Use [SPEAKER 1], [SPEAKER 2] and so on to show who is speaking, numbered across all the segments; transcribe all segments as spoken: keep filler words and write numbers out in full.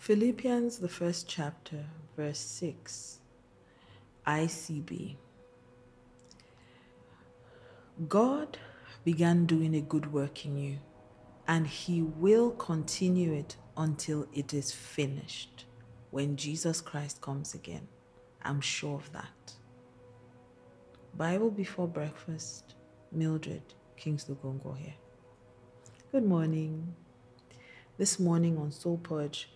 [SPEAKER 1] Philippians, the first chapter, verse six, I C B. God began doing a good work in you, and He will continue it until it is finished when Jesus Christ comes again. I'm sure of that. Bible before breakfast, Mildred Kingsley Gongo here. Good morning. This morning on Soul Purge,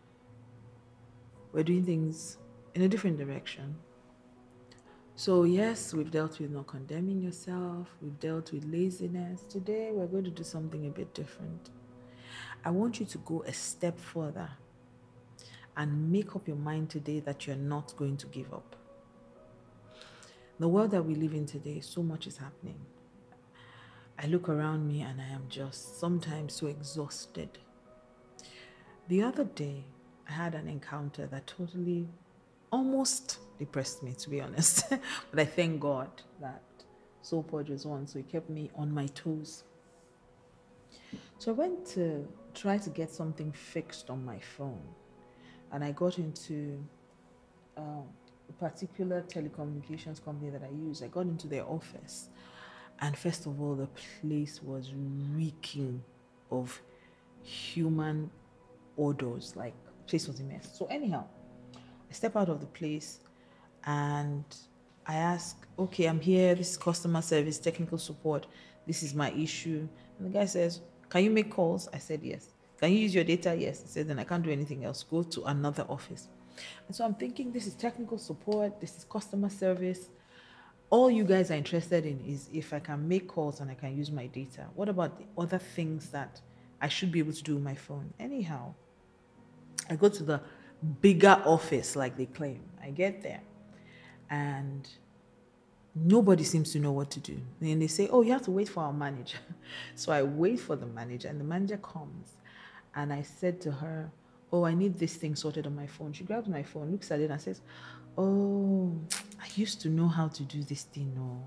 [SPEAKER 1] we're doing things in a different direction. So, yes, we've dealt with not condemning yourself, we've dealt with laziness. Today, we're going to do something a bit different. I want you to go a step further and make up your mind today that you're not going to give up. The world that we live in today, so much is happening. I look around me and I am just sometimes so exhausted. The other day, I had an encounter that totally almost depressed me, to be honest. But I thank God that Soul Purge was on, so it kept me on my toes. So I went to try to get something fixed on my phone, and I got into um, a particular telecommunications company that I use. I got into their office, and first of all, the place was reeking of human odors. Like, the place was a mess. So anyhow, I step out of the place and I ask, okay, I'm here. This is customer service, technical support. This is my issue. And the guy says, can you make calls? I said, yes. Can you use your data? Yes. I said, then I can't do anything else. Go to another office. And so I'm thinking, this is technical support. This is customer service. All you guys are interested in is if I can make calls and I can use my data. What about the other things that I should be able to do with my phone? Anyhow, I go to the bigger office like they claim. I get there and nobody seems to know what to do. And they say, oh, you have to wait for our manager. So I wait for the manager and the manager comes and I said to her, oh, I need this thing sorted on my phone. She grabs my phone, looks at it and says, oh, I used to know how to do this thing. No.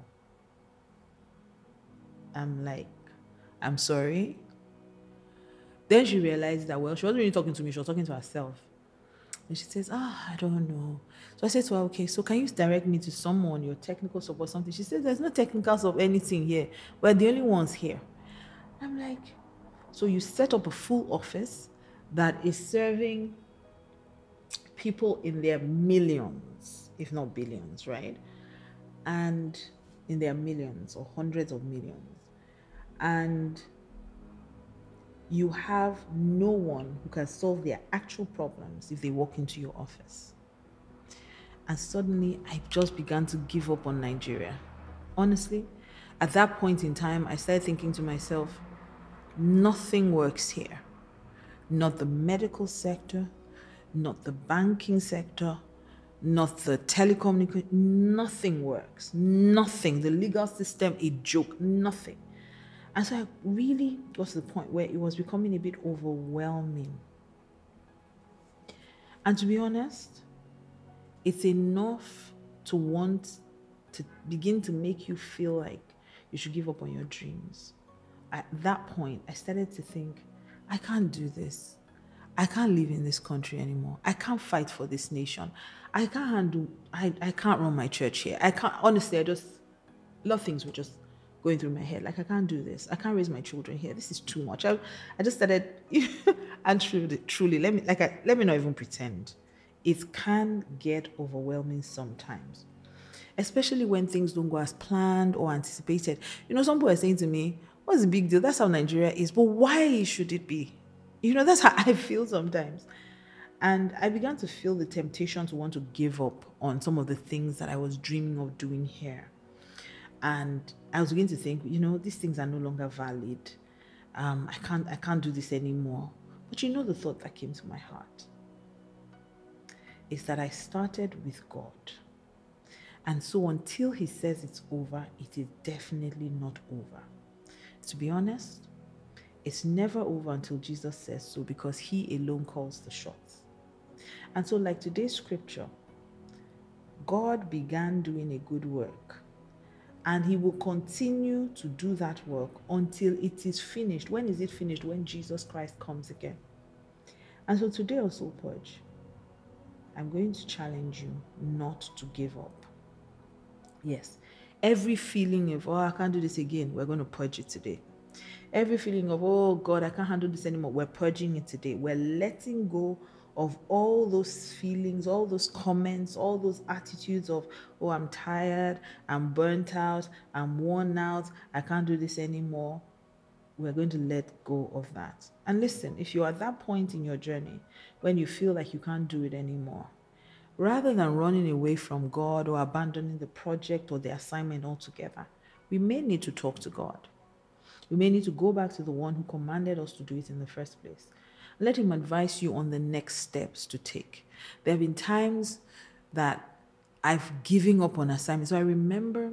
[SPEAKER 1] I'm like, I'm sorry. Then she realized that, well, she wasn't really talking to me. She was talking to herself. And she says, ah, I don't know. So I said to her, okay, so can you direct me to someone, your technical support, something? She said, there's no technicals of anything here. We're the only ones here. I'm like, so you set up a full office that is serving people in their millions, if not billions, right? And in their millions or hundreds of millions. And you have no one who can solve their actual problems if they walk into your office. And suddenly, I just began to give up on Nigeria. Honestly, at that point in time, I started thinking to myself, nothing works here. Not the medical sector, not the banking sector, not the telecommunication, nothing works. Nothing. The legal system, a joke, nothing. And so I really got to the point where it was becoming a bit overwhelming. And to be honest, it's enough to want to begin to make you feel like you should give up on your dreams. At that point, I started to think, I can't do this. I can't live in this country anymore. I can't fight for this nation. I can't handle, I, I can't run my church here. I can't, honestly, I just, a lot of things were just going through my head. Like, I can't do this. I can't raise my children here. This is too much. I, I just started, and truly, truly, let me, like, I, let me not even pretend. It can get overwhelming sometimes, especially when things don't go as planned or anticipated. You know, some people are saying to me, what's the big deal? That's how Nigeria is. But why should it be? You know, that's how I feel sometimes. And I began to feel the temptation to want to give up on some of the things that I was dreaming of doing here. And I was beginning to think, you know, these things are no longer valid. Um, I can't, I can't do this anymore. But you know, the thought that came to my heart is that I started with God. And so until He says it's over, it is definitely not over. To be honest, it's never over until Jesus says so, because He alone calls the shots. And so, like today's scripture, God began doing a good work, and He will continue to do that work until it is finished. When is it finished? When Jesus Christ comes again. And so today on Soul Purge, I'm going to challenge you not to give up. Yes. Every feeling of, oh, I can't do this again, we're going to purge it today. Every feeling of, oh God, I can't handle this anymore, we're purging it today. We're letting go of all those feelings, all those comments, all those attitudes of, oh, I'm tired, I'm burnt out, I'm worn out, I can't do this anymore. We're going to let go of that. And listen, if you're at that point in your journey when you feel like you can't do it anymore, rather than running away from God or abandoning the project or the assignment altogether, we may need to talk to God. We may need to go back to the one who commanded us to do it in the first place. Let him advise you on the next steps to take. There have been times that I've given up on assignments. So I remember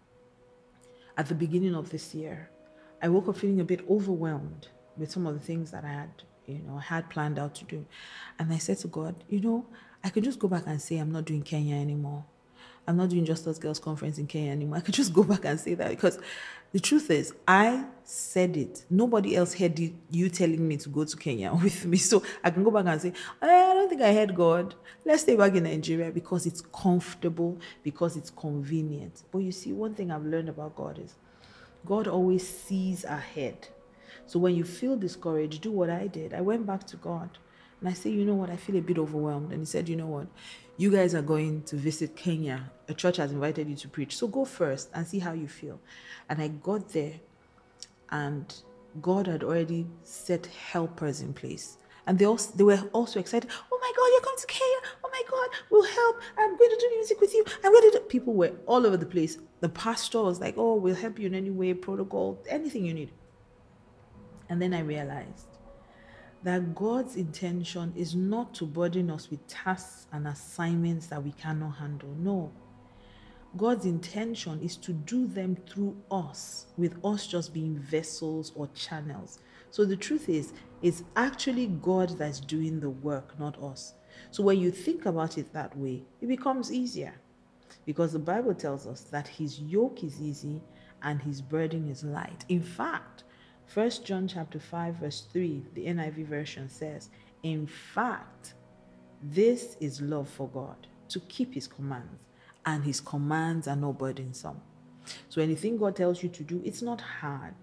[SPEAKER 1] at the beginning of this year, I woke up feeling a bit overwhelmed with some of the things that I had, you know, had planned out to do. And I said to God, you know, I could just go back and say I'm not doing Kenya anymore. I'm not doing Just Us Girls Conference in Kenya anymore. I could just go back and say that because the truth is, I said it. Nobody else heard you telling me to go to Kenya with me. So I can go back and say, I don't think I heard God. Let's stay back in Nigeria because it's comfortable, because it's convenient. But you see, one thing I've learned about God is God always sees ahead. So when you feel discouraged, do what I did. I went back to God and I said, you know what, I feel a bit overwhelmed. And he said, you know what, you guys are going to visit Kenya. A church has invited you to preach. So go first and see how you feel. And I got there and God had already set helpers in place. And they also they were also excited. Oh my God, you're coming to Kenya. Oh my God, we'll help. I'm going to do music with you. I'm going to do. People were all over the place. The pastor was like, oh, we'll help you in any way, protocol, anything you need. And then I realized that God's intention is not to burden us with tasks and assignments that we cannot handle. No. God's intention is to do them through us, with us just being vessels or channels. So the truth is, it's actually God that's doing the work, not us. So when you think about it that way, it becomes easier because the Bible tells us that his yoke is easy and his burden is light. In fact, First John chapter five, verse three, the N I V version says, in fact, this is love for God, to keep his commands, and his commands are not burdensome. So anything God tells you to do, it's not hard.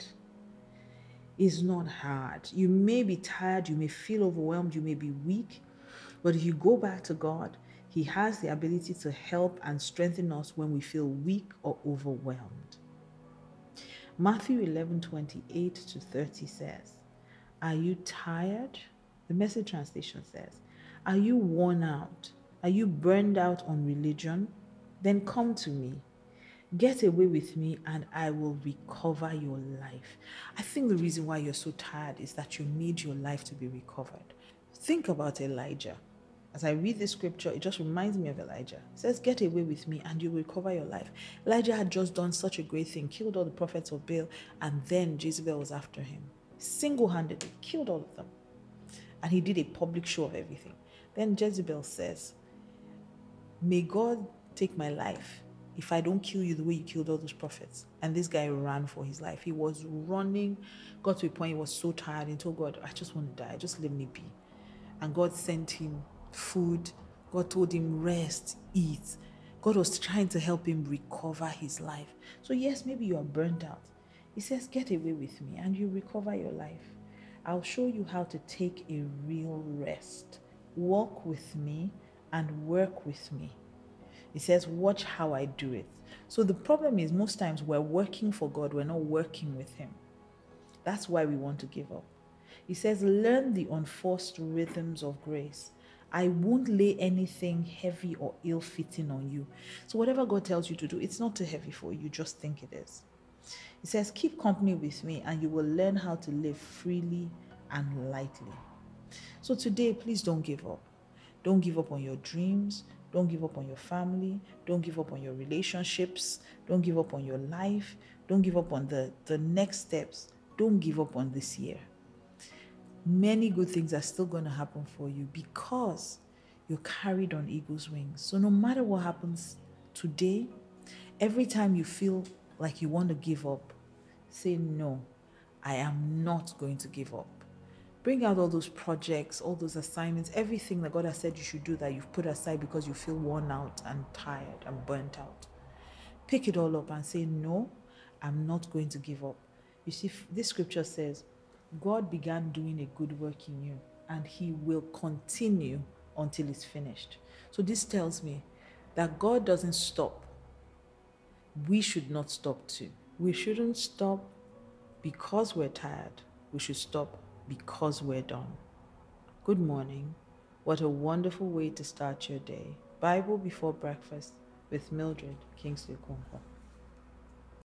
[SPEAKER 1] It's not hard. You may be tired, you may feel overwhelmed, you may be weak, but if you go back to God, he has the ability to help and strengthen us when we feel weak or overwhelmed. Matthew eleven, twenty-eight to thirty says, are you tired? The Message translation says, are you worn out? Are you burned out on religion? Then come to me. Get away with me and I will recover your life. I think the reason why you're so tired is that you need your life to be recovered. Think about Elijah. As I read this scripture, it just reminds me of Elijah. It says, get away with me and you will recover your life. Elijah had just done such a great thing, killed all the prophets of Baal, and then Jezebel was after him. Single-handedly killed all of them. And he did a public show of everything. Then Jezebel says, may God take my life if I don't kill you the way you killed all those prophets. And this guy ran for his life. He was running, got to a point he was so tired and told God, I just want to die. Just let me be. And God sent him food. God told him, rest, eat. God was trying to help him recover his life. So yes, maybe you are burnt out. He says, get away with me and you recover your life. I'll show you how to take a real rest. Walk with me and work with me. He says, watch how I do it. So the problem is most times we're working for God, we're not working with him. That's why we want to give up. He says, learn the unforced rhythms of grace. I won't lay anything heavy or ill-fitting on you. So whatever God tells you to do, it's not too heavy for you, just think it is. He says, keep company with me and you will learn how to live freely and lightly. So today, please don't give up. Don't give up on your dreams. Don't give up on your family. Don't give up on your relationships. Don't give up on your life. Don't give up on the, the next steps. Don't give up on this year. Many good things are still going to happen for you because you're carried on eagle's wings. So no matter what happens today, every time you feel like you want to give up, say, no, I am not going to give up. Bring out all those projects, all those assignments, everything that God has said you should do that you've put aside because you feel worn out and tired and burnt out. Pick it all up and say, no, I'm not going to give up. You see, this scripture says, God began doing a good work in you, and he will continue until it's finished. So this tells me that God doesn't stop. We should not stop too. We shouldn't stop because we're tired. We should stop because we're done. Good morning. What a wonderful way to start your day. Bible before breakfast with Mildred Kingsley Okonkwo.